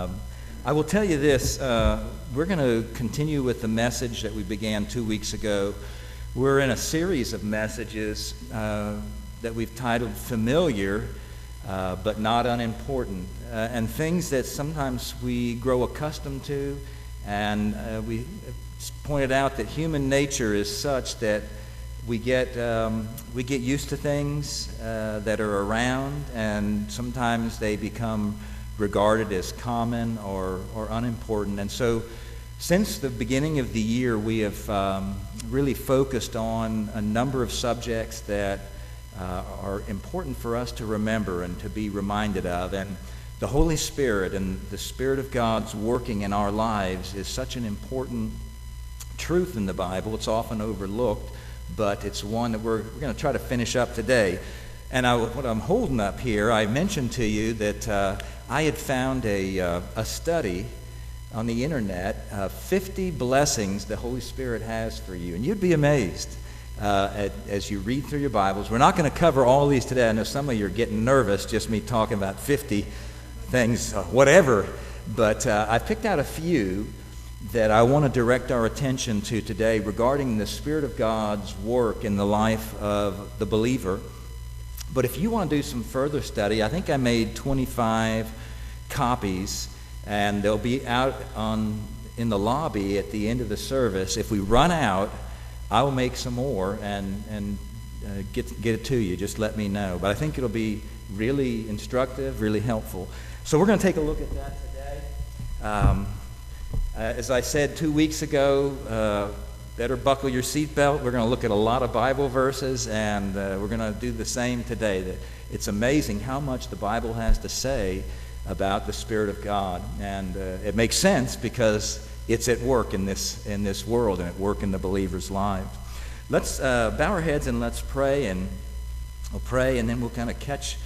I will tell you this, we're going to continue with the message that we began 2 weeks ago. We're in a series of messages that we've titled Familiar, but Not Unimportant, and things that sometimes we grow accustomed to, and we pointed out that human nature is such that we get used to things that are around, and sometimes they become regarded as common or unimportant. And so since the beginning of the year, we have really focused on a number of subjects that are important for us to remember and to be reminded of. And the Holy Spirit and the Spirit of God's working in our lives is such an important truth in the Bible. It's often overlooked, but it's one that we're going to try to finish up today. And what I'm holding up here, I mentioned to you that I had found a study on the internet, 50 blessings the Holy Spirit has for you. And you'd be amazed as you read through your Bibles. We're not going to cover all these today. I know some of you are getting nervous, just me talking about 50 things, whatever. But I picked out a few that I want to direct our attention to today regarding the Spirit of God's work in the life of the believer. But if you want to do some further study, I think I made 25 copies, and they'll be out in the lobby at the end of the service. If we run out, I will make some more and get it to you. Just let me know. But I think it'll be really instructive, really helpful. So we're going to take a look at that today. As I said 2 weeks ago, better buckle your seatbelt. We're going to look at a lot of Bible verses, and we're going to do the same today. It's amazing how much the Bible has to say about the Spirit of God, and it makes sense because it's at work in this world and at work in the believer's lives. Let's bow our heads and let's pray, and we'll pray, and then we'll kind of catch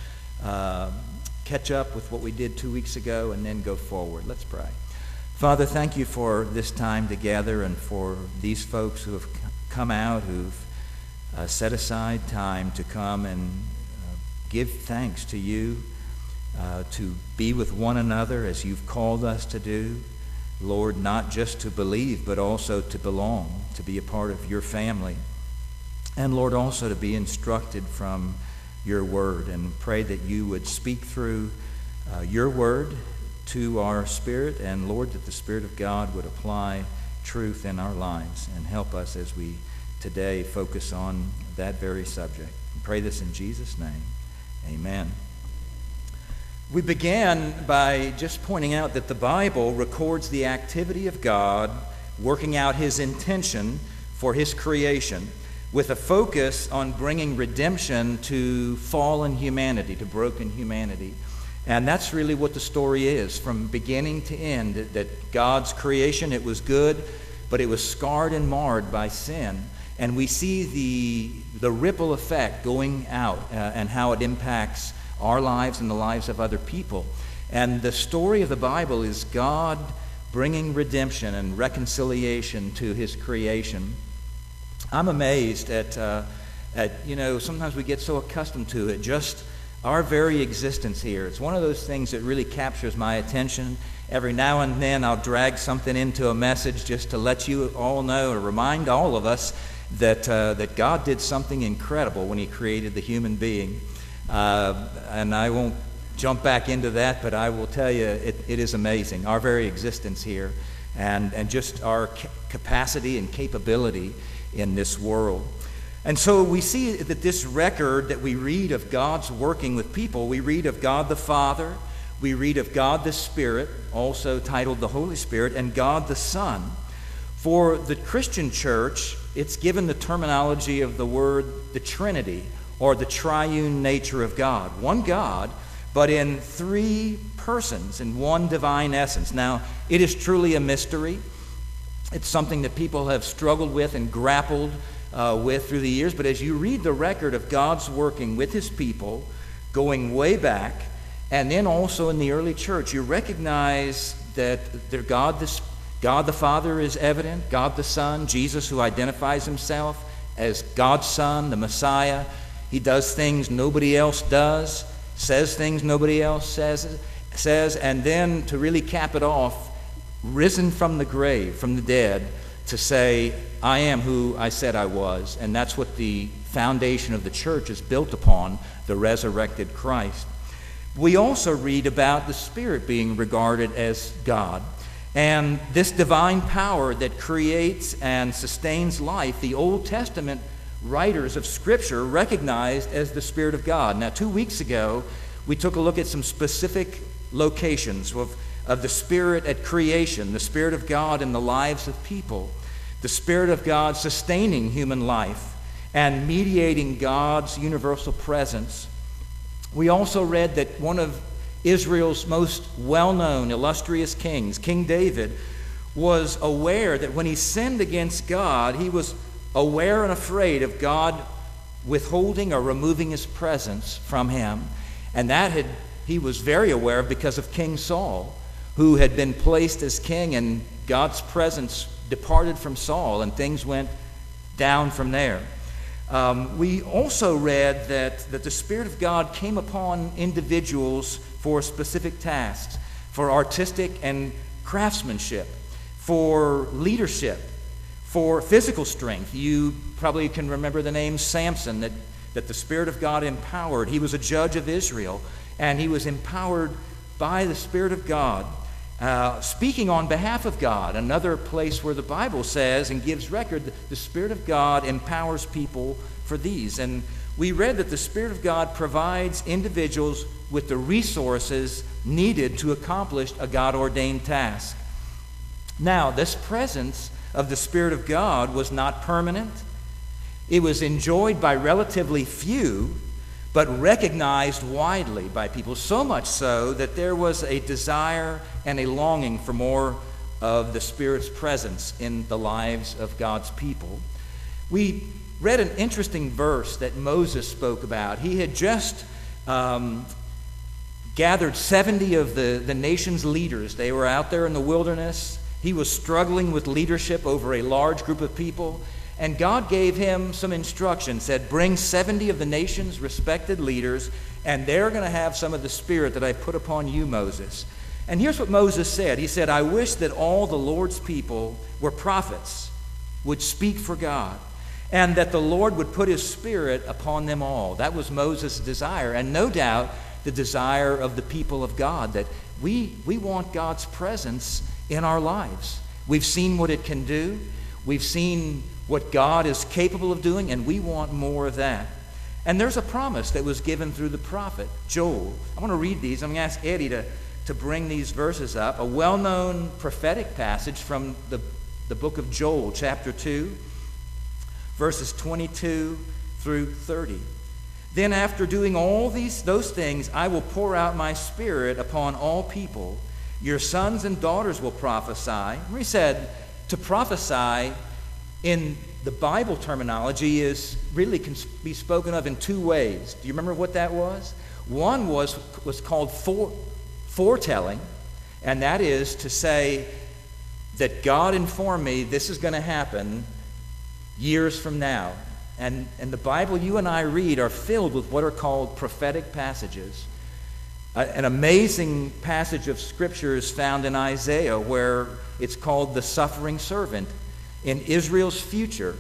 up with what we did 2 weeks ago, and then go forward. Let's pray. Father, thank you for this time together and for these folks who have come out, who've set aside time to come and give thanks to you, to be with one another as you've called us to do. Lord, not just to believe, but also to belong, to be a part of your family. And Lord, also to be instructed from your word, and pray that you would speak through your word to our spirit, and Lord, that the Spirit of God would apply truth in our lives and help us as we today focus on that very subject. We pray this in Jesus' name. Amen. We began by just pointing out that the Bible records the activity of God working out his intention for his creation, with a focus on bringing redemption to fallen humanity, to broken humanity. And that's really what the story is, from beginning to end, that God's creation, it was good, but it was scarred and marred by sin. And we see the ripple effect going out and how it impacts our lives and the lives of other people. And the story of the Bible is God bringing redemption and reconciliation to his creation. I'm amazed at sometimes we get so accustomed to it, just our very existence here. It's one of those things that really captures my attention. Every now and then I'll drag something into a message just to let you all know, or remind all of us that God did something incredible when he created the human being. And I won't jump back into that, but I will tell you it is amazing, our very existence here, and just our capacity and capability in this world. And so we see that this record that we read of God's working with people, we read of God the Father, we read of God the Spirit, also titled the Holy Spirit, and God the Son. For the Christian church, it's given the terminology of the word the Trinity, or the triune nature of God. One God, but in three persons, in one divine essence. Now, it is truly a mystery. It's something that people have struggled with and grappled with through the years. But as you read the record of God's working with his people, going way back, and then also in the early church, you recognize that God the Father is evident, God the Son, Jesus, who identifies himself as God's Son, the Messiah. He does things nobody else does, says things nobody else says, says, and then to really cap it off, risen from the grave, from the dead, to say, I am who I said I was. And that's what the foundation of the church is built upon, the resurrected Christ. We also read about the Spirit being regarded as God. And this divine power that creates and sustains life, the Old Testament writers of Scripture recognized as the Spirit of God. Now, 2 weeks ago, we took a look at some specific locations of the Spirit at creation, the Spirit of God in the lives of people, the Spirit of God sustaining human life and mediating God's universal presence. We also read that one of Israel's most well-known, illustrious kings, King David, was aware that when he sinned against God, he was aware and afraid of God withholding or removing his presence from him. And he was very aware of because of King Saul, who had been placed as king, and God's presence departed from Saul, and things went down from there. We also read that the Spirit of God came upon individuals for specific tasks, for artistic and craftsmanship, for leadership, for physical strength. You probably can remember the name Samson that the Spirit of God empowered. He was a judge of Israel, and he was empowered by the Spirit of God, speaking on behalf of God. Another place where the Bible says and gives record that the Spirit of God empowers people for these. And we read that the Spirit of God provides individuals with the resources needed to accomplish a God-ordained task. Now, this presence of the Spirit of God was not permanent. It was enjoyed by relatively few, but recognized widely by people, so much so that there was a desire and a longing for more of the Spirit's presence in the lives of God's people. We read an interesting verse that Moses spoke about. He had just gathered 70 of the nation's leaders. They were out there in the wilderness. He was struggling with leadership over a large group of people. And God gave him some instructions, said, bring 70 of the nation's respected leaders, and they're going to have some of the Spirit that I put upon you, Moses. And here's what Moses said. He said, I wish that all the Lord's people were prophets, would speak for God, and that the Lord would put his Spirit upon them all. That was Moses' desire, and no doubt the desire of the people of God, that we want God's presence in our lives. We've seen what it can do. We've seen what God is capable of doing, and we want more of that. And there's a promise that was given through the prophet Joel. I want to read these. I'm going to ask Eddie to bring these verses up. A well-known prophetic passage from the book of Joel, chapter 2, verses 22 through 30. Then after doing all those things, I will pour out my Spirit upon all people. Your sons and daughters will prophesy. He said to prophesy in the Bible terminology is really can be spoken of in two ways. Do you remember what that was? One was called foretelling, and that is to say that God informed me this is going to happen years from now. And the Bible you and I read are filled with what are called prophetic passages. An amazing passage of Scripture is found in Isaiah where it's called the suffering servant. In Israel's future,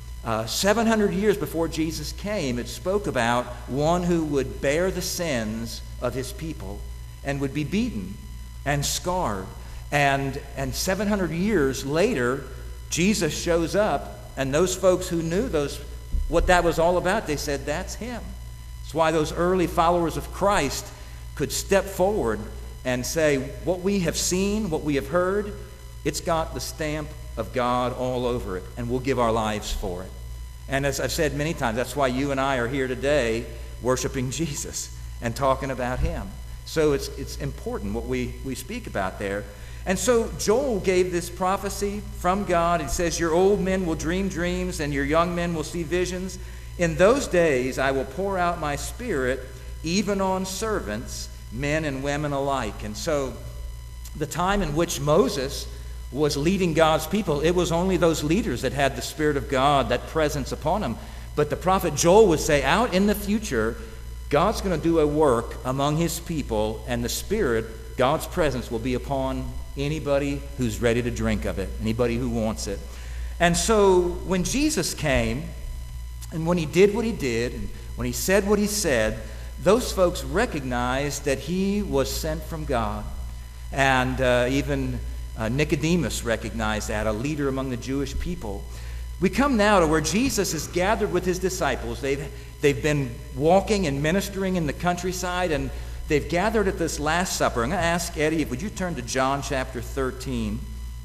700 years before Jesus came, it spoke about one who would bear the sins of his people and would be beaten and scarred. And 700 years later, Jesus shows up, and those folks who knew what that was all about, they said, that's him. That's why those early followers of Christ could step forward and say, what we have seen, what we have heard, it's got the stamp of God all over it, and we'll give our lives for it. And as I've said many times, that's why you and I are here today worshiping Jesus and talking about him. So it's important what we speak about there. And so Joel gave this prophecy from God. It says, your old men will dream dreams, and your young men will see visions. In those days I will pour out my Spirit even on servants, men and women alike. And so the time in which Moses was leading God's people, it was only those leaders that had the Spirit of God, that presence upon them. But the prophet Joel would say, out in the future, God's going to do a work among his people, and the Spirit, God's presence will be upon anybody who's ready to drink of it, anybody who wants it. And so when Jesus came, and when he did what he did, and when he said what he said, those folks recognized that he was sent from God. And even Nicodemus recognized that, a leader among the Jewish people. We come now to where Jesus is gathered with his disciples. They've been walking and ministering in the countryside, and they've gathered at this Last Supper. I'm going to ask Eddie, would you turn to John chapter 13?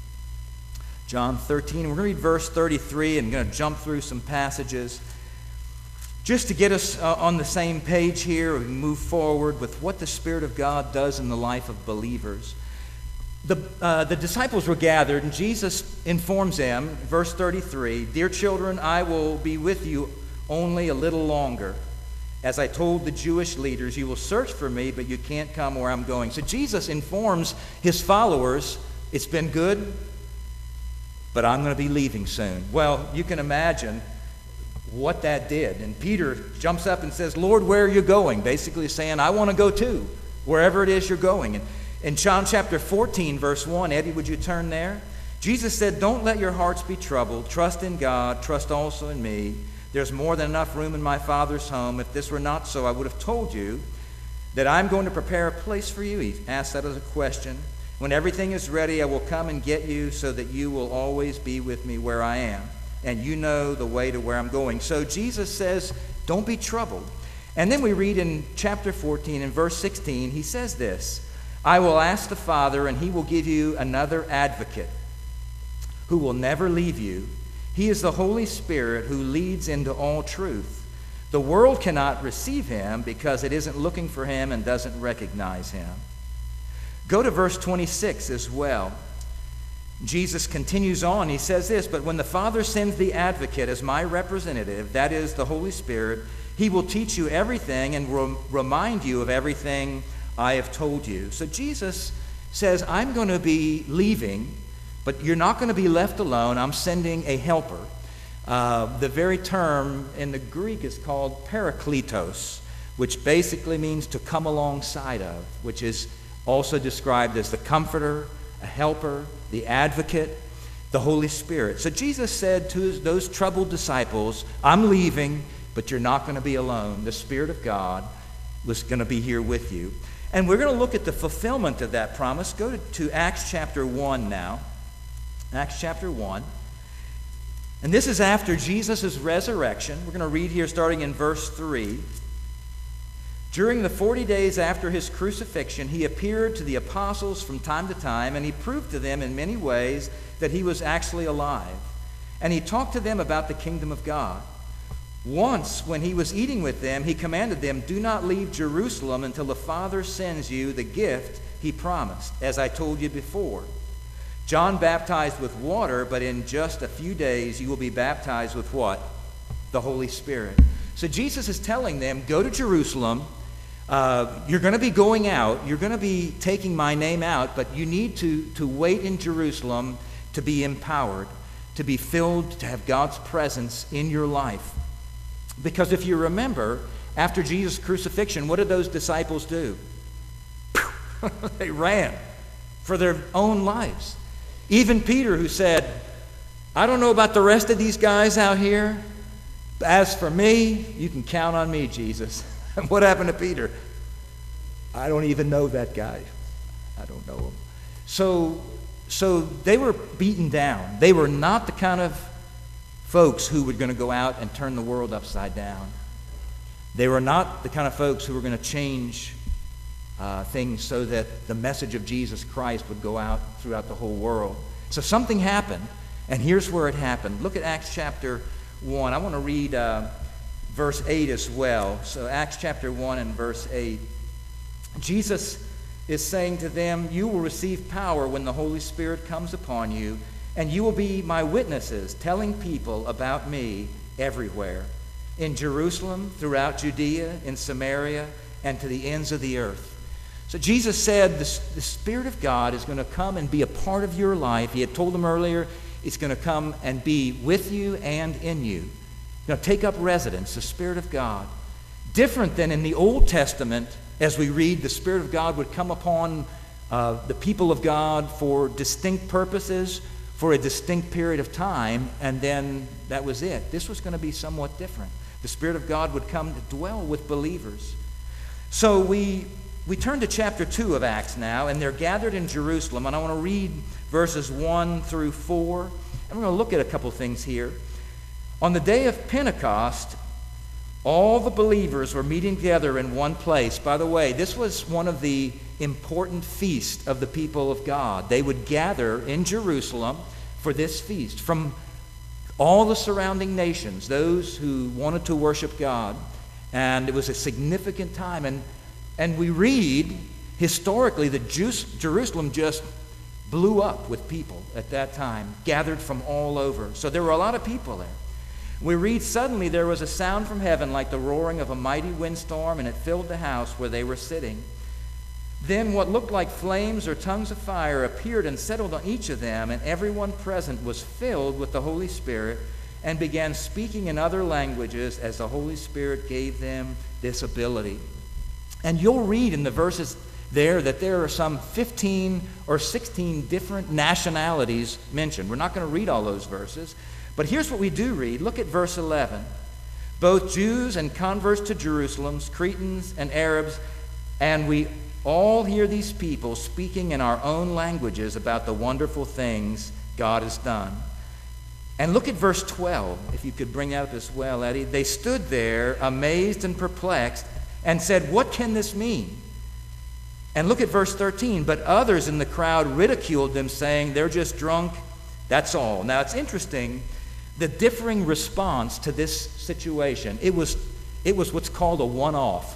John 13. We're going to read verse 33 and going to jump through some passages just to get us on the same page here. We move forward with what the Spirit of God does in the life of believers. The disciples were gathered, and Jesus informs them, verse 33, "Dear children, I will be with you only a little longer. As I told the Jewish leaders, you will search for me, but you can't come where I'm going." So Jesus informs his followers, it's been good, but I'm going to be leaving soon. Well, you can imagine what that did. And Peter jumps up and says, "Lord, where are you going?" Basically saying, I want to go too, wherever it is you're going. And in John chapter 14, verse 1, Eddie, would you turn there? Jesus said, "Don't let your hearts be troubled. Trust in God. Trust also in me. There's more than enough room in my Father's home. If this were not so, I would have told you that I'm going to prepare a place for you." He asked that as a question. "When everything is ready, I will come and get you so that you will always be with me where I am. And you know the way to where I'm going." So Jesus says, don't be troubled. And then we read in chapter 14 and verse 16, he says this, "I will ask the Father, and he will give you another advocate who will never leave you. He is the Holy Spirit who leads into all truth. The world cannot receive him because it isn't looking for him and doesn't recognize him." Go to verse 26 as well. Jesus continues on. He says this, "But when the Father sends the advocate as my representative, that is the Holy Spirit, he will teach you everything and will remind you of everything I have told you." So Jesus says, I'm going to be leaving, but you're not going to be left alone. I'm sending a helper. The very term in the Greek is called parakletos, which basically means to come alongside of, which is also described as the comforter, a helper, the advocate, the Holy Spirit. So Jesus said to those troubled disciples, I'm leaving, but you're not going to be alone. The Spirit of God was going to be here with you. And we're going to look at the fulfillment of that promise. Go to Acts chapter 1 now. Acts chapter 1. And this is after Jesus' resurrection. We're going to read here starting in verse 3. "During the 40 days after his crucifixion, he appeared to the apostles from time to time, and he proved to them in many ways that he was actually alive. And he talked to them about the kingdom of God. Once, when he was eating with them, he commanded them, 'Do not leave Jerusalem until the Father sends you the gift he promised, as I told you before. John baptized with water, but in just a few days you will be baptized with" what? The Holy Spirit. So Jesus is telling them, go to Jerusalem. You're going to be going out. You're going to be taking my name out, but you need to wait in Jerusalem to be empowered, to be filled, to have God's presence in your life. Because if you remember, after Jesus' crucifixion, what did those disciples do? They ran for their own lives. Even Peter, who said, I don't know about the rest of these guys out here, but as for me, you can count on me, Jesus. And what happened to Peter? I don't even know that guy. I don't know him. So they were beaten down. They were not the kind of folks who were going to go out and turn the world upside down. They were not the kind of folks who were going to change things so that the message of Jesus Christ would go out throughout the whole world. So something happened, and here's where it happened. Look at Acts chapter 1. I want to read verse 8 as well. So Acts chapter 1 and verse 8. Jesus is saying to them, you will receive power when the Holy Spirit comes upon you, and you will be my witnesses, telling people about me everywhere, in Jerusalem, throughout Judea, in Samaria, and to the ends of the earth. So Jesus said the Spirit of God is going to come and be a part of your life. He had told them earlier, it's going to come and be with you and in you. Now take up residence, the Spirit of God. Different than in the Old Testament, as we read, the Spirit of God would come upon the people of God for distinct purposes, for a distinct period of time, and then that was it. This was going to be somewhat different. The Spirit of God would come to dwell with believers. So we turn to chapter 2 of Acts now, and they're gathered in Jerusalem, and I want to read verses 1 through 4, and we're going to look at a couple things here. On the day of Pentecost, all the believers were meeting together in one place. By the way, this was one of the important feasts of the people of God. They would gather in Jerusalem for this feast from all the surrounding nations, those who wanted to worship God. And it was a significant time. And we read historically that Jerusalem just blew up with people at that time, gathered from all over. So there were a lot of people there. We read, suddenly there was a sound from heaven like the roaring of a mighty windstorm, and it filled the house where they were sitting. Then what looked like flames or tongues of fire appeared and settled on each of them, and everyone present was filled with the Holy Spirit and began speaking in other languages as the Holy Spirit gave them this ability. And you'll read in the verses there that there are some 15 or 16 different nationalities mentioned. We're not going to read all those verses, but here's what we do read. Look at verse 11. Both Jews and converts to Jerusalem, Cretans and Arabs, and we all hear these people speaking in our own languages about the wonderful things God has done. And look at verse 12, if you could bring that up as well, Eddie. They stood there amazed and perplexed and said, "What can this mean?" And look at verse 13. But others in the crowd ridiculed them, saying, "They're just drunk, that's all." Now it's interesting, the differing response to this situation. It was what's called a one-off.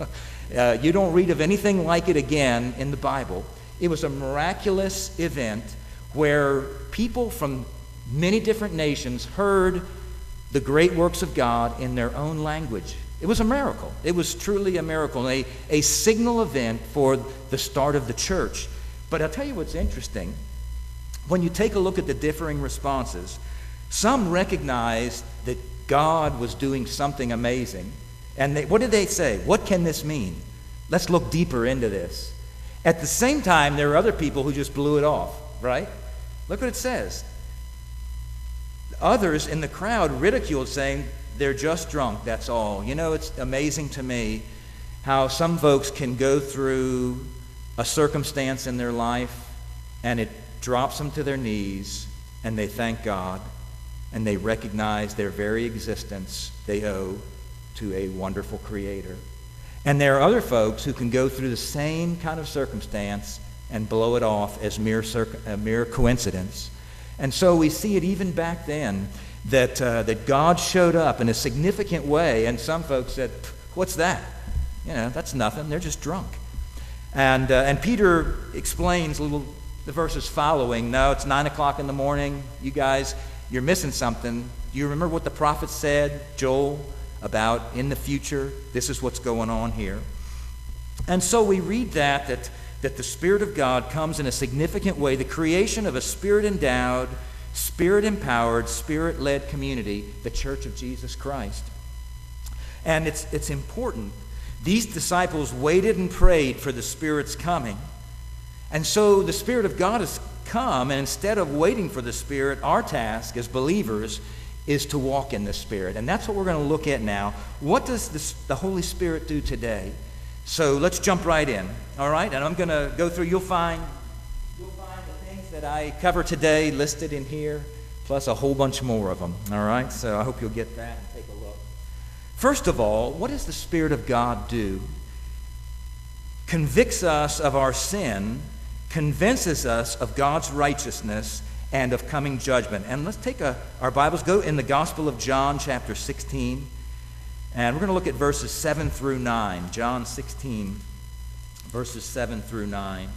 You don't read of anything like it again in the Bible. It was a miraculous event where people from many different nations heard the great works of God in their own language. It was a miracle. It was truly a miracle, a signal event for the start of the church. But I'll tell you what's interesting. When you take a look at the differing responses, some recognized that God was doing something amazing. And what did they say? What can this mean? Let's look deeper into this. At the same time, there were other people who just blew it off, right? Look what it says. Others in the crowd ridiculed, saying, "They're just drunk, that's all." You know, it's amazing to me how some folks can go through a circumstance in their life and it drops them to their knees and they thank God and they recognize their very existence they owe to a wonderful Creator. And there are other folks who can go through the same kind of circumstance and blow it off as mere coincidence. And so we see it even back then that God showed up in a significant way, and some folks said, "What's that? You know, that's nothing. They're just drunk." And Peter explains the verses following. No, it's 9 o'clock in the morning. You guys, you're missing something. Do you remember what the prophet said, Joel, about in the future? This is what's going on here. And so we read that the Spirit of God comes in a significant way, the creation of a Spirit-endowed, Spirit-empowered, Spirit-led community, the Church of Jesus Christ. And it's important. These disciples waited and prayed for the Spirit's coming. And so the Spirit of God has come, and instead of waiting for the Spirit, our task as believers is to walk in the Spirit. And that's what we're going to look at now. What does the Holy Spirit do today? So let's jump right in, all right? And I'm going to go through. You'll find the things that I cover today listed in here, plus a whole bunch more of them, all right? So I hope you'll get that and take a look. First of all, what does the Spirit of God do? Convicts us of our sin, convinces us of God's righteousness, and of coming judgment. And let's take our Bibles, go in the Gospel of John, chapter 16, and we're going to look at verses 7 through 9. John 16, verses 7 through 9.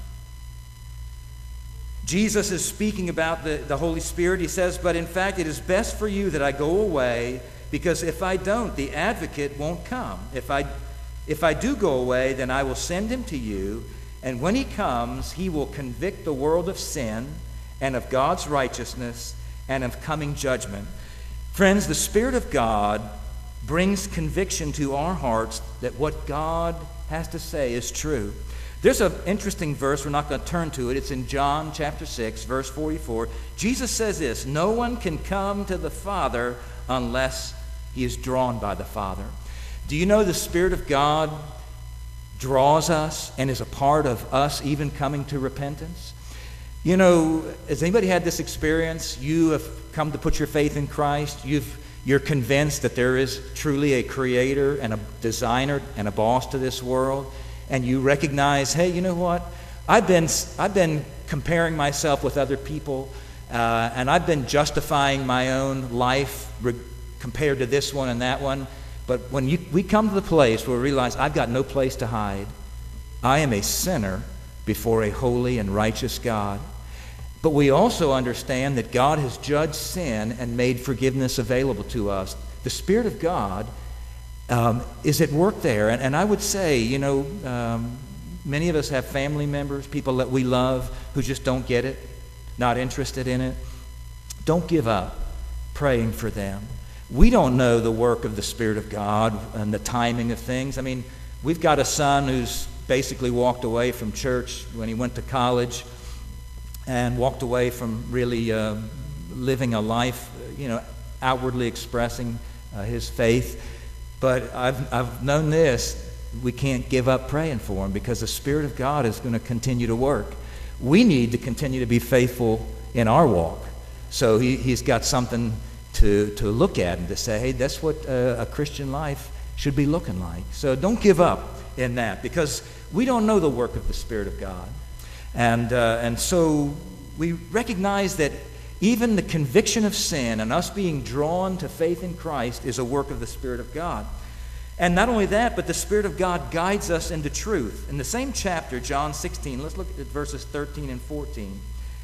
Jesus is speaking about the Holy Spirit. He says, "But in fact, it is best for you that I go away, because if I don't, the advocate won't come. If I do go away, then I will send him to you, and when he comes, he will convict the world of sin and of God's righteousness and of coming judgment." Friends, the Spirit of God brings conviction to our hearts that what God has to say is true. There's an interesting verse. We're not going to turn to it. It's in John chapter 6, verse 44. Jesus says this, "No one can come to the Father unless he is drawn by the Father." Do you know the Spirit of God draws us and is a part of us even coming to repentance? You know, has anybody had this experience? You have come to put your faith in Christ. You're convinced that there is truly a creator and a designer and a boss to this world. And you recognize, hey, you know what? I've been comparing myself with other people, and I've been justifying my own life compared to this one and that one. But when we come to the place where we realize I've got no place to hide, I am a sinner before a holy and righteous God. But we also understand that God has judged sin and made forgiveness available to us. The Spirit of God is at work there. And I would say, you know, many of us have family members, people that we love, who just don't get it, not interested in it. Don't give up praying for them. We don't know the work of the Spirit of God and the timing of things. I mean, we've got a son who's basically walked away from church when he went to college and walked away from really living a life, you know, outwardly expressing his faith. But I've known this, we can't give up praying for him because the Spirit of God is going to continue to work. We need to continue to be faithful in our walk. So he's got something to look at and to say, hey, that's what a Christian life should be looking like. So don't give up in that, because we don't know the work of the Spirit of God. And so we recognize that even the conviction of sin and us being drawn to faith in Christ is a work of the Spirit of God. And not only that, but the Spirit of God guides us into truth. In the same chapter, John 16, let's look at verses 13 and 14.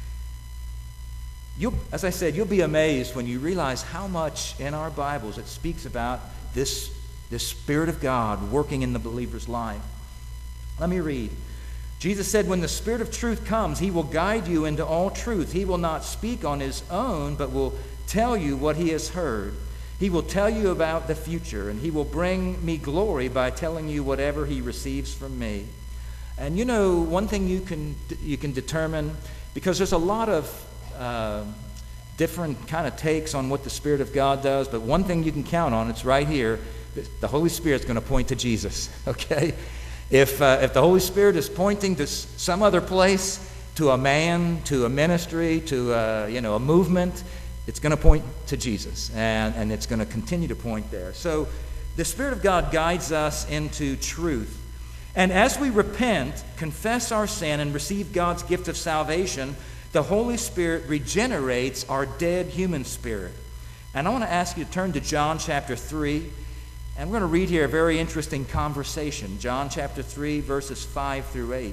As I said, you'll be amazed when you realize how much in our Bibles it speaks about this Spirit of God working in the believer's life. Let me read. Jesus said, "When the Spirit of truth comes, he will guide you into all truth. He will not speak on his own, but will tell you what he has heard. He will tell you about the future, and he will bring me glory by telling you whatever he receives from me." And you know, one thing you can determine, because there's a lot of different kind of takes on what the Spirit of God does, but one thing you can count on, it's right here, the Holy Spirit's going to point to Jesus, okay? If the Holy Spirit is pointing to some other place, to a man, to a ministry, to a movement, it's going to point to Jesus, and it's going to continue to point there. So the Spirit of God guides us into truth. And as we repent, confess our sin, and receive God's gift of salvation, the Holy Spirit regenerates our dead human spirit. And I want to ask you to turn to John chapter 3, and we're going to read here a very interesting conversation. John chapter 3, verses 5 through 8.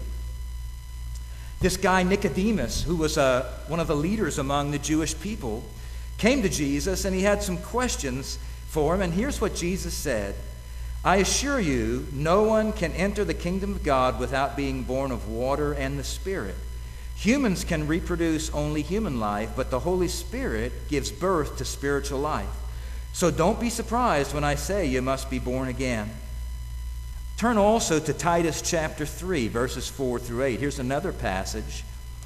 This guy Nicodemus, who was one of the leaders among the Jewish people, came to Jesus, and he had some questions for him. And here's what Jesus said: "I assure you, no one can enter the kingdom of God without being born of water and the Spirit. Humans can reproduce only human life, but the Holy Spirit gives birth to spiritual life. So don't be surprised when I say you must be born again." Turn also to Titus chapter 3, verses 4 through 8. Here's another passage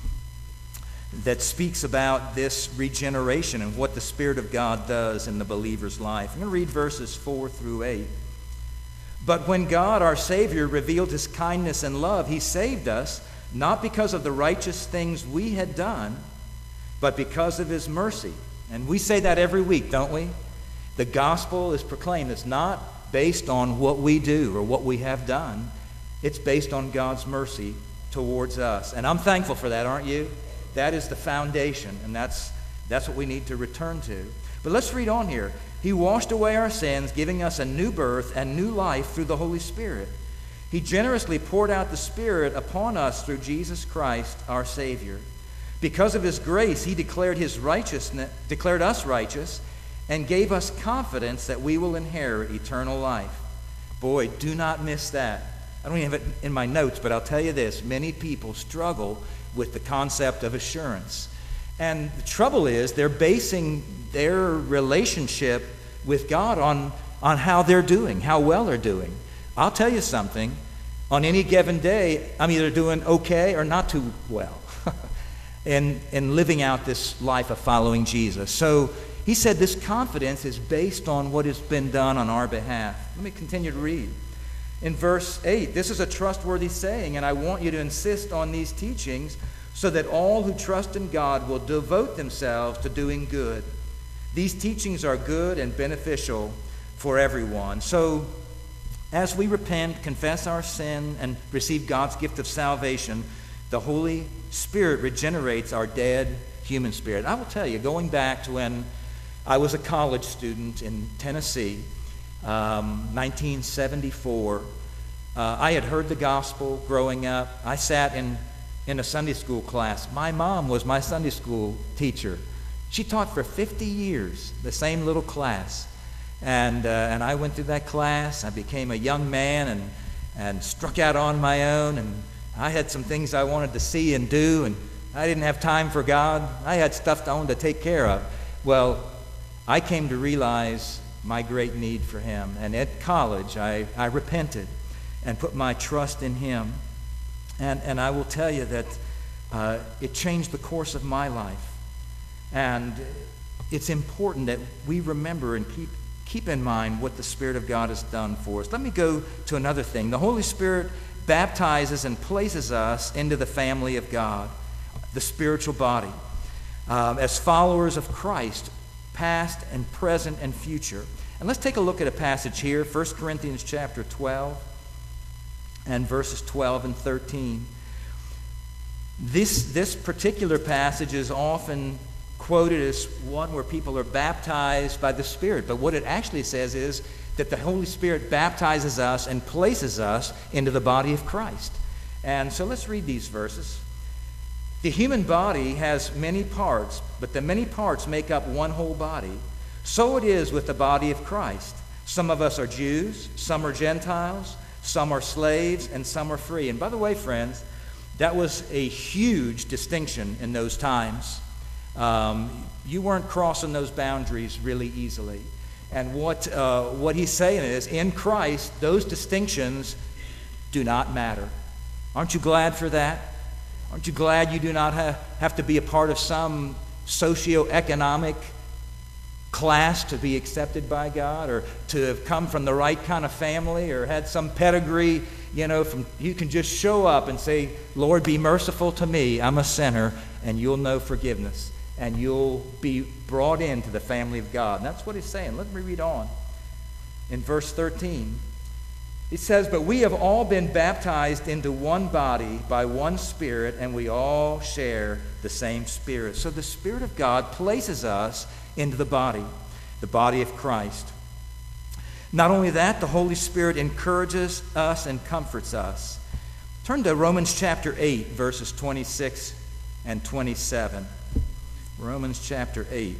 that speaks about this regeneration and what the Spirit of God does in the believer's life. I'm going to read verses 4 through 8. "But when God, our Savior, revealed his kindness and love, he saved us, not because of the righteous things we had done, but because of his mercy." And we say that every week, don't we? The gospel is proclaimed. It's not based on what we do or what we have done. It's based on God's mercy towards us. And I'm thankful for that, aren't you? That is the foundation, and that's what we need to return to. But let's read on here. "He washed away our sins, giving us a new birth and new life through the Holy Spirit. He generously poured out the Spirit upon us through Jesus Christ, our Savior. Because of his grace, he declared us righteous, and gave us confidence that we will inherit eternal life." Boy, do not miss that. I don't even have it in my notes, but I'll tell you this: many people struggle with the concept of assurance. And the trouble is, they're basing their relationship with God on how they're doing, how well they're doing. I'll tell you something. On any given day, I'm either doing okay or not too well in living out this life of following Jesus. So he said this confidence is based on what has been done on our behalf. Let me continue to read. In verse 8, this is a trustworthy saying, and I want you to insist on these teachings so that all who trust in God will devote themselves to doing good. These teachings are good and beneficial for everyone. So as we repent, confess our sin, and receive God's gift of salvation, the Holy Spirit regenerates our dead human spirit. I will tell you, going back to when I was a college student in Tennessee, 1974, I had heard the gospel growing up. I sat in a Sunday school class. My mom was my Sunday school teacher. She taught for 50 years, the same little class. And I went through that class. I became a young man and struck out on my own. And I had some things I wanted to see and do, and I didn't have time for God. I had stuff I wanted to take care of. Well, I came to realize my great need for Him. And at college, I repented and put my trust in Him. And I will tell you that it changed the course of my life. And it's important that we remember and keep in mind what the Spirit of God has done for us. Let me go to another thing. The Holy Spirit baptizes and places us into the family of God, the spiritual body, as followers of Christ, past and present and future. And let's take a look at a passage here, 1 Corinthians chapter 12 and verses 12 and 13. This particular passage is often quoted as one where people are baptized by the Spirit. But what it actually says is that the Holy Spirit baptizes us and places us into the body of Christ. And so let's read these verses. The human body has many parts, but the many parts make up one whole body. So it is with the body of Christ. Some of us are Jews, some are Gentiles, some are slaves, and some are free. And by the way, friends, that was a huge distinction in those times. You weren't crossing those boundaries really easily. And what he's saying is, in Christ, those distinctions do not matter. Aren't you glad for that? Aren't you glad you do not have to be a part of some socioeconomic class to be accepted by God, or to have come from the right kind of family, or had some pedigree, you can just show up and say, Lord, be merciful to me, I'm a sinner, and you'll know forgiveness. And you'll be brought into the family of God. And that's what he's saying. Let me read on. In verse 13, it says, but we have all been baptized into one body by one Spirit, and we all share the same Spirit. So the Spirit of God places us into the body of Christ. Not only that, the Holy Spirit encourages us and comforts us. Turn to Romans chapter 8, verses 26 and 27. Romans chapter 8.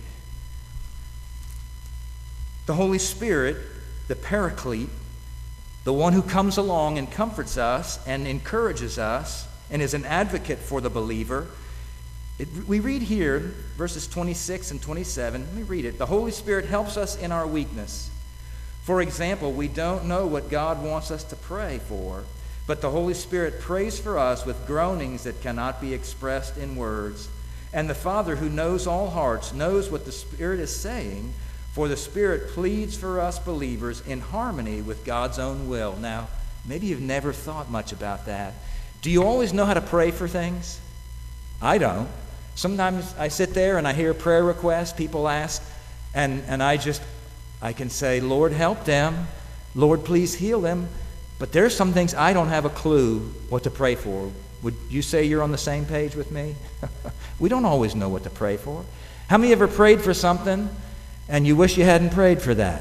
The Holy Spirit, the Paraclete, the one who comes along and comforts us and encourages us and is an advocate for the believer. We read here, verses 26 and 27. Let me read it. The Holy Spirit helps us in our weakness. For example, we don't know what God wants us to pray for, but the Holy Spirit prays for us with groanings that cannot be expressed in words. And the Father, who knows all hearts, knows what the Spirit is saying, for the Spirit pleads for us believers in harmony with God's own will. Now, maybe you've never thought much about that. Do you always know how to pray for things? I don't. Sometimes I sit there and I hear a prayer request, people ask, and I can say, Lord, help them. Lord, please heal them. But there's some things I don't have a clue what to pray for. Would you say you're on the same page with me? We don't always know what to pray for. How many ever prayed for something and you wish you hadn't prayed for that?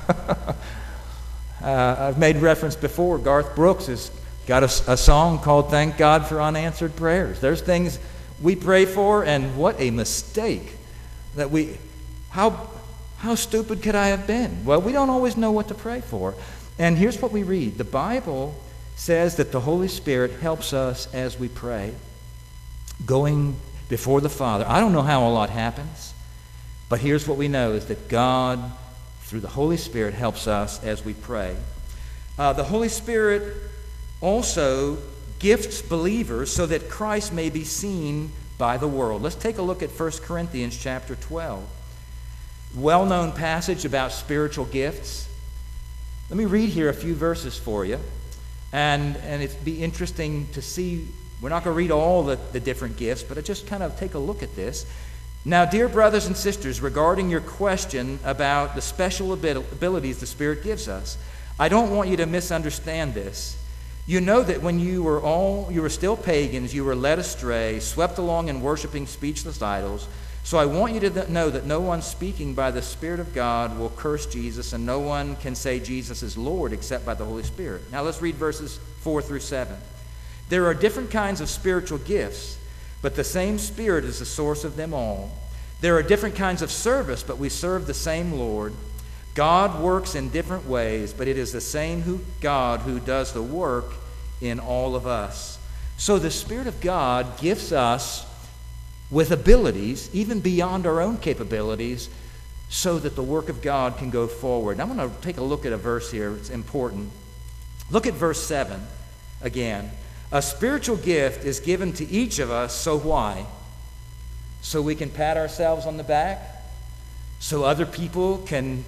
I've made reference before. Garth Brooks has got a song called Thank God for Unanswered Prayers. There's things we pray for, and what a mistake that how stupid could I have been? Well, we don't always know what to pray for. And here's what we read. The Bible says that the Holy Spirit helps us as we pray, going before the Father. I don't know how a lot happens, but here's what we know is that God, through the Holy Spirit, helps us as we pray. The Holy Spirit also gifts believers so that Christ may be seen by the world. Let's take a look at 1 Corinthians chapter 12. Well-known passage about spiritual gifts. Let me read here a few verses for you. And it'd be interesting to see. We're not going to read all the different gifts, but just kind of take a look at this. Now, dear brothers and sisters, regarding your question about the special abilities the Spirit gives us, I don't want you to misunderstand this. You know that when you were still pagans, you were led astray, swept along in worshiping speechless idols. So I want you to know that no one speaking by the Spirit of God will curse Jesus, and no one can say Jesus is Lord except by the Holy Spirit. Now let's read verses 4 through 7. There are different kinds of spiritual gifts, but the same Spirit is the source of them all. There are different kinds of service, but we serve the same Lord. God works in different ways, but it is the same God who does the work in all of us. So the Spirit of God gifts us with abilities, even beyond our own capabilities, so that the work of God can go forward. And I'm going to take a look at a verse here. It's important. Look at verse 7 again. A spiritual gift is given to each of us, so why? So we can pat ourselves on the back? So other people can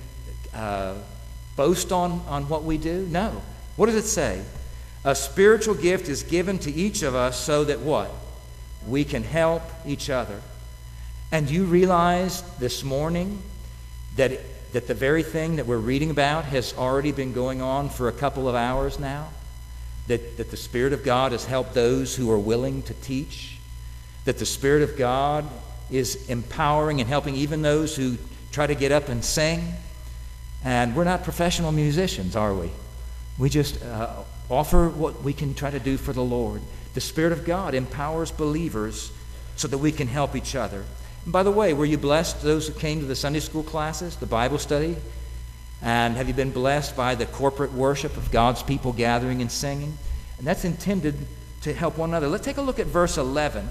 boast on what we do? No. What does it say? A spiritual gift is given to each of us so that what? We can help each other. And you realize this morning that the very thing that we're reading about has already been going on for a couple of hours now? That the Spirit of God has helped those who are willing to teach? That the Spirit of God is empowering and helping even those who try to get up and sing? And we're not professional musicians, are we? We just offer what we can try to do for the Lord. The Spirit of God empowers believers so that we can help each other. And by the way, were you blessed, those who came to the Sunday school classes, the Bible study? And have you been blessed by the corporate worship of God's people gathering and singing? And that's intended to help one another. Let's take a look at verse 11.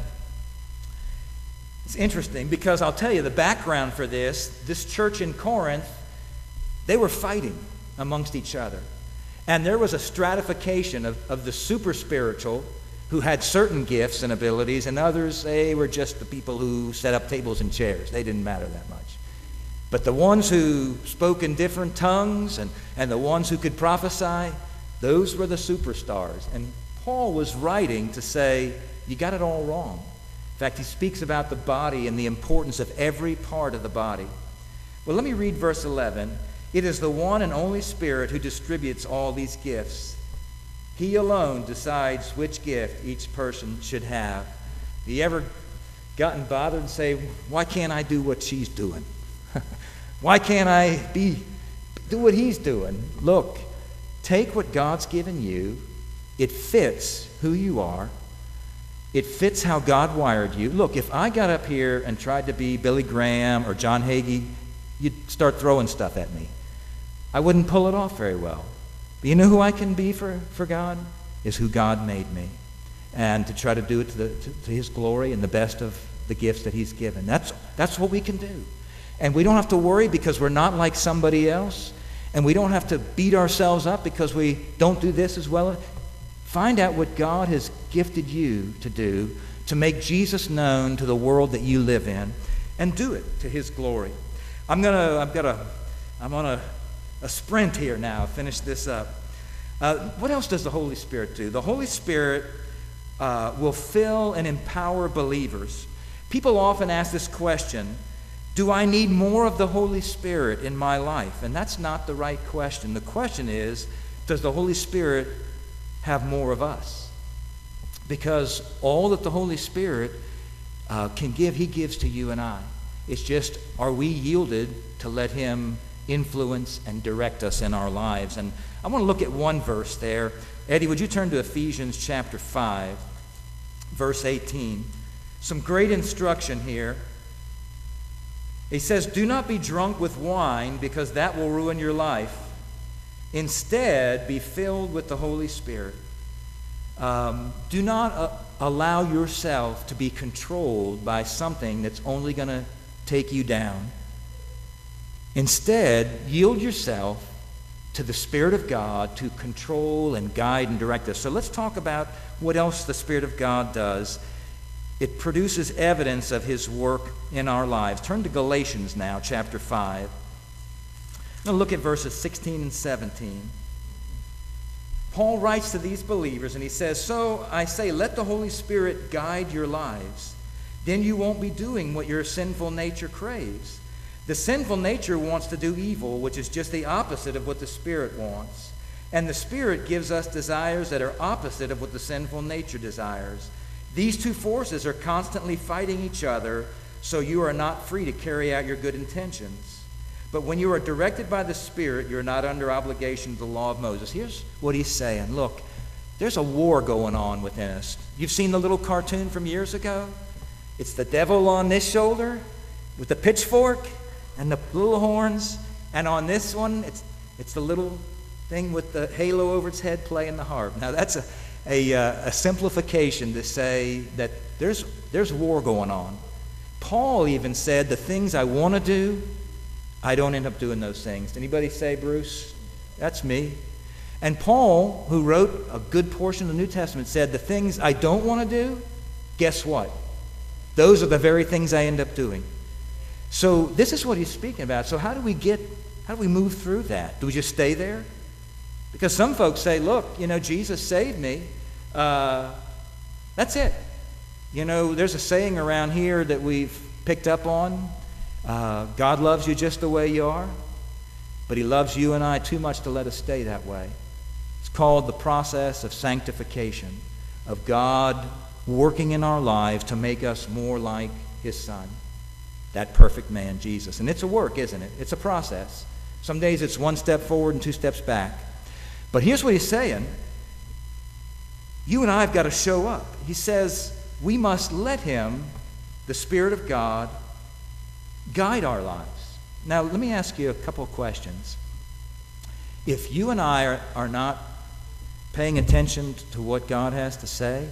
It's interesting because I'll tell you the background for this church in Corinth, they were fighting amongst each other. And there was a stratification of the super spiritual who had certain gifts and abilities, and others, they were just the people who set up tables and chairs. They didn't matter that much. But the ones who spoke in different tongues and the ones who could prophesy, those were the superstars. And Paul was writing to say, you got it all wrong. In fact, he speaks about the body and the importance of every part of the body. Well, let me read verse 11. It is the one and only Spirit who distributes all these gifts. He alone decides which gift each person should have. Have you ever gotten bothered and say, why can't I do what she's doing? Why can't I do what he's doing? Look, take what God's given you. It fits who you are. It fits how God wired you. Look, if I got up here and tried to be Billy Graham or John Hagee, you'd start throwing stuff at me. I wouldn't pull it off very well. But you know who I can be for God? Is who God made me. And to try to do it to His glory and the best of the gifts that He's given. That's what we can do. And we don't have to worry because we're not like somebody else. And we don't have to beat ourselves up because we don't do this as well. Find out what God has gifted you to do to make Jesus known to the world that you live in, and do it to His glory. I'm on a sprint here now. Finish this up. What else does the Holy Spirit do? The Holy Spirit will fill and empower believers. People often ask this question, do I need more of the Holy Spirit in my life? And that's not the right question. The question is, does the Holy Spirit have more of us? Because all that the Holy Spirit can give, He gives to you and I. It's just, are we yielded to let Him influence and direct us in our lives? And I want to look at one verse there. Eddie, would you turn to Ephesians chapter 5, verse 18. Some great instruction here. He says, do not be drunk with wine, because that will ruin your life. Instead, be filled with the Holy Spirit. Do not allow yourself to be controlled by something that's only going to take you down. Instead, yield yourself to the Spirit of God to control and guide and direct us. So let's talk about what else the Spirit of God does. It produces evidence of His work in our lives. Turn to Galatians now, chapter 5. I'm going to look at verses 16 and 17. Paul writes to these believers, and he says, "So I say, let the Holy Spirit guide your lives. Then you won't be doing what your sinful nature craves. The sinful nature wants to do evil, which is just the opposite of what the Spirit wants. And the Spirit gives us desires that are opposite of what the sinful nature desires. These two forces are constantly fighting each other, so you are not free to carry out your good intentions. But when you are directed by the Spirit, you're not under obligation to the law of Moses." Here's what he's saying. Look, there's a war going on within us. You've seen the little cartoon from years ago? It's the devil on this shoulder with the pitchfork and the little horns. And on this one, it's the little thing with the halo over its head playing the harp. Now, that's a simplification to say that there's war going on. Paul even said, the things I want to do, I don't end up doing those things. Anybody say, Bruce? That's me. And Paul, who wrote a good portion of the New Testament, said, the things I don't want to do, guess what? Those are the very things I end up doing. So this is what he's speaking about. So how do we move through that? Do we just stay there? Because some folks say, look, Jesus saved me. That's it. There's a saying around here that we've picked up on. God loves you just the way you are, but He loves you and I too much to let us stay that way. It's called the process of sanctification, of God working in our lives to make us more like His Son, that perfect man, Jesus. And it's a work, isn't it? It's a process. Some days it's one step forward and two steps back. But here's what he's saying. You and I have got to show up. He says we must let Him, the Spirit of God, guide our lives. Now, let me ask you a couple of questions. If you and I are not paying attention to what God has to say,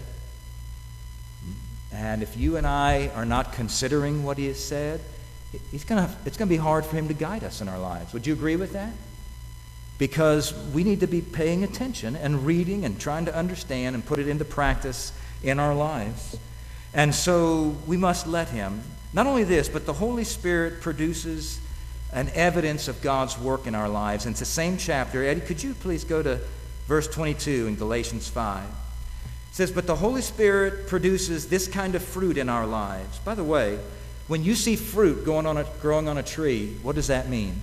and if you and I are not considering what He has said, it's going to be hard for Him to guide us in our lives. Would you agree with that? Because we need to be paying attention and reading and trying to understand and put it into practice in our lives. And so we must let Him. Not only this, but the Holy Spirit produces an evidence of God's work in our lives. And it's the same chapter. Eddie, could you please go to verse 22 in Galatians 5? It says, "But the Holy Spirit produces this kind of fruit in our lives." By the way, when you see fruit growing on a tree, what does that mean?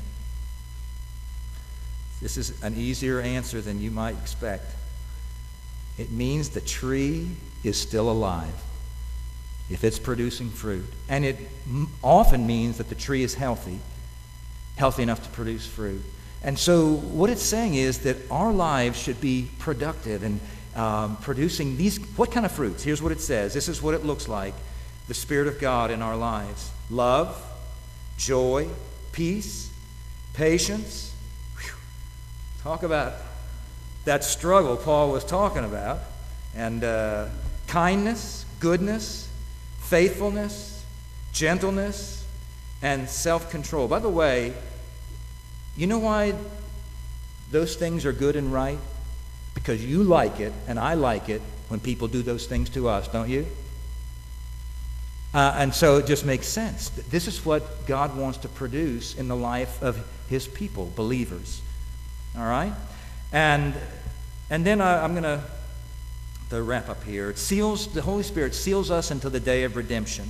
This is an easier answer than you might expect. It means the tree is still alive if it's producing fruit. And it often means that the tree is healthy enough to produce fruit. And so what it's saying is that our lives should be productive and producing these. What kind of fruits? Here's what it says. This is what it looks like. The Spirit of God in our lives. Love, joy, peace, patience. Whew. Talk about that struggle Paul was talking about. And kindness, goodness, faithfulness, gentleness, and self-control. By the way, you know why those things are good and right? Because you like it, and I like it, when people do those things to us, don't you? And so it just makes sense. This is what God wants to produce in the life of His people, believers. All right? And then I'm going to wrap up here. The Holy Spirit seals us until the day of redemption.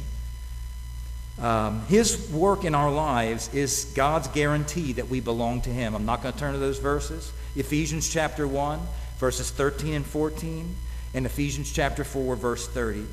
His work in our lives is God's guarantee that we belong to Him. I'm not going to turn to those verses. Ephesians chapter 1, verses 13 and 14, and Ephesians chapter 4, verse 30.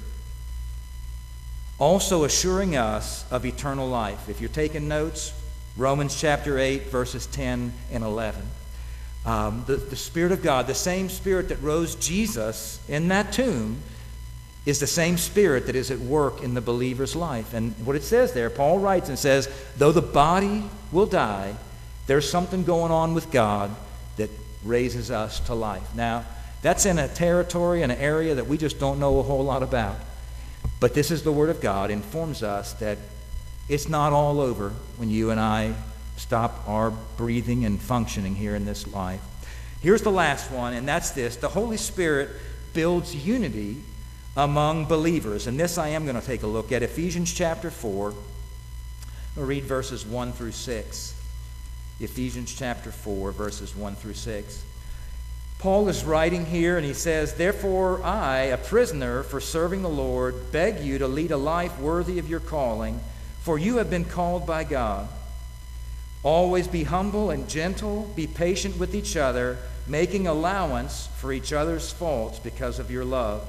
Also assuring us of eternal life. If you're taking notes, Romans chapter 8, verses 10 and 11. The Spirit of God, the same Spirit that rose Jesus in that tomb, is the same Spirit that is at work in the believer's life. And what it says there, Paul writes and says, though the body will die, there's something going on with God that raises us to life. Now, that's in a territory, an area that we just don't know a whole lot about. But this is the Word of God. It informs us that it's not all over when you and I stop our breathing and functioning here in this life. Here's the last one, and that's this. The Holy Spirit builds unity among believers. And this I am going to take a look at. Ephesians chapter 4. We'll read verses 1 through 6. Ephesians chapter 4, verses 1 through 6. Paul is writing here, and he says, "Therefore I, a prisoner for serving the Lord, beg you to lead a life worthy of your calling, for you have been called by God. Always be humble and gentle, be patient with each other, making allowance for each other's faults because of your love."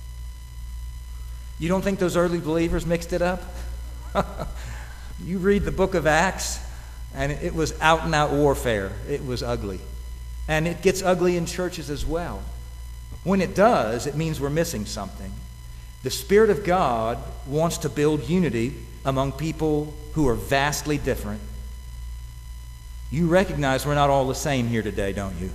You don't think those early believers mixed it up? You read the book of Acts, and it was out-and-out warfare. It was ugly. And it gets ugly in churches as well. When it does, it means we're missing something. The Spirit of God wants to build unity among people who are vastly different. You recognize we're not all the same here today, don't you?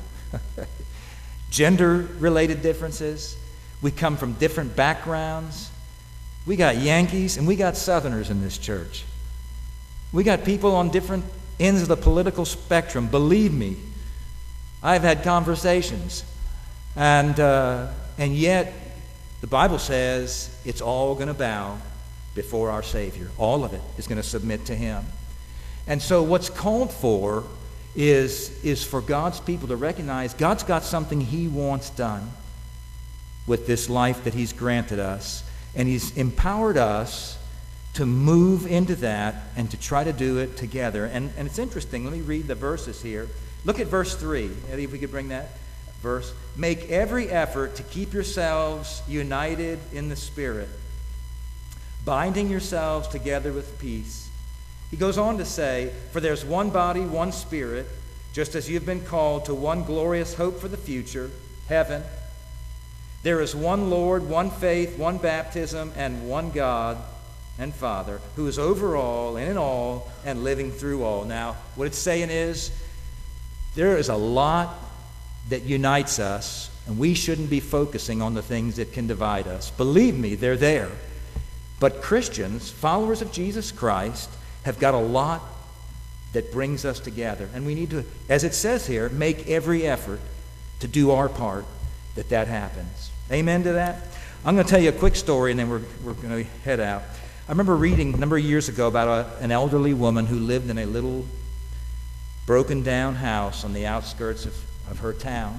Gender-related differences. We come from different backgrounds. We got Yankees and we got Southerners in this church. We got people on different ends of the political spectrum. Believe me, I've had conversations. And yet, the Bible says it's all going to bow before our Savior. All of it is going to submit to Him. And so what's called for is for God's people to recognize God's got something He wants done with this life that He's granted us. And He's empowered us to move into that and to try to do it together. And it's interesting. Let me read the verses here. Look at verse 3. Eddie, if we could bring that verse. "Make every effort to keep yourselves united in the Spirit, binding yourselves together with peace." He goes on to say, "For there's one body, one Spirit, just as you've been called to one glorious hope for the future, heaven. There is one Lord, one faith, one baptism, and one God and Father, who is over all and in all and living through all." Now, what it's saying is, there is a lot that unites us, and we shouldn't be focusing on the things that can divide us. Believe me, they're there. But Christians, followers of Jesus Christ, have got a lot that brings us together. And we need to, as it says here, make every effort to do our part that happens. Amen to that? I'm going to tell you a quick story, and then we're going to head out. I remember reading a number of years ago about an elderly woman who lived in a little broken down house on the outskirts of her town.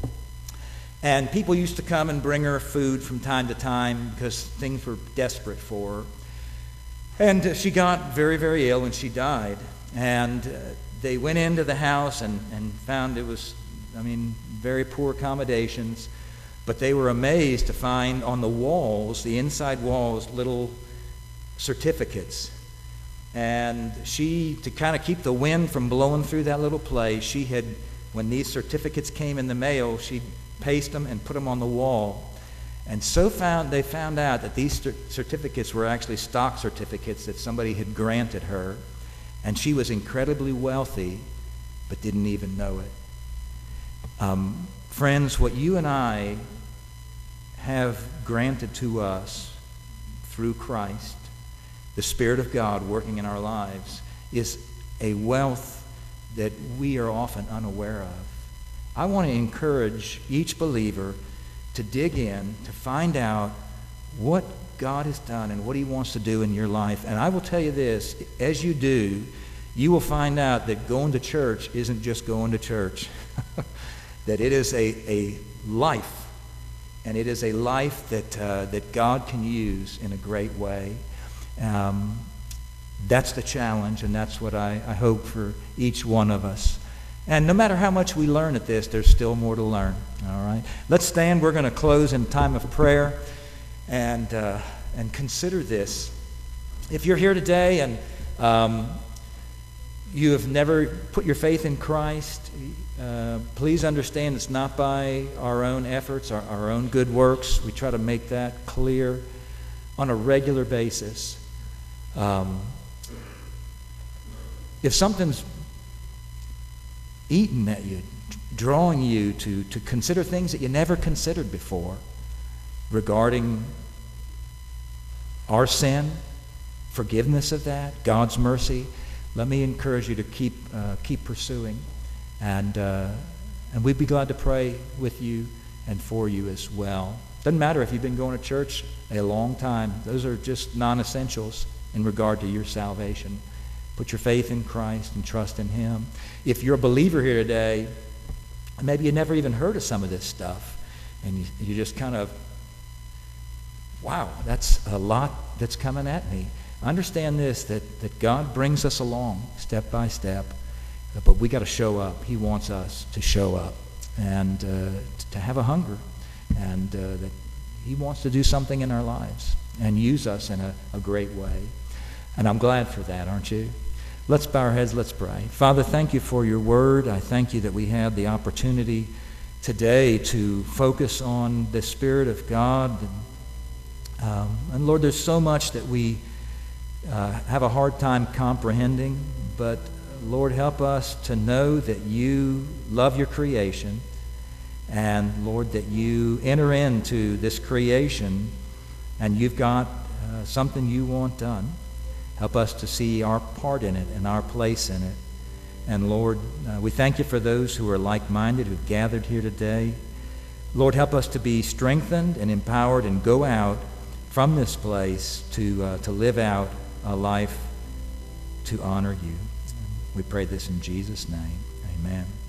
And people used to come and bring her food from time to time because things were desperate for her. And she got very, very ill and she died. And they went into the house and found it was, very poor accommodations. But they were amazed to find on the walls, the inside walls, little certificates. And she, to kind of keep the wind from blowing through that little place, she had, when these certificates came in the mail, she'd paste them and put them on the wall. And so they found out that these certificates were actually stock certificates that somebody had granted her. And she was incredibly wealthy, but didn't even know it. Friends, what you and I have granted to us through Christ, the Spirit of God working in our lives, is a wealth that we are often unaware of. I want to encourage each believer to dig in, to find out what God has done and what He wants to do in your life. And I will tell you this, as you do, you will find out that going to church isn't just going to church. That it is a life, and it is a life that God can use in a great way. That's the challenge, and that's what I hope for each one of us. And no matter how much we learn at this, there's still more to learn. All right? Let's stand. We're going to close in time of prayer and consider this. If you're here today and you have never put your faith in Christ, please understand it's not by our own efforts, our own good works. We try to make that clear on a regular basis. If something's eating at you, drawing you to consider things that you never considered before regarding our sin, forgiveness of that, God's mercy, let me encourage you to keep pursuing. And we'd be glad to pray with you and for you as well. Doesn't matter if you've been going to church a long time. Those are just non-essentials in regard to your salvation. Put your faith in Christ and trust in Him. If you're a believer here today, maybe you never even heard of some of this stuff, and you just kind of, wow, that's a lot that's coming at me. Understand this, that God brings us along step by step, but we got to show up. He wants us to show up and to have a hunger, and that He wants to do something in our lives and use us in a great way. And I'm glad for that, aren't you? Let's bow our heads, let's pray. Father, thank you for your word. I thank you that we have the opportunity today to focus on the Spirit of God. And Lord, there's so much that we have a hard time comprehending, but Lord, help us to know that you love your creation, and Lord, that you enter into this creation and you've got something you want done. Help us to see our part in it and our place in it. And Lord, we thank you for those who are like-minded, who've gathered here today. Lord, help us to be strengthened and empowered and go out from this place to live out a life to honor you. We pray this in Jesus' name. Amen.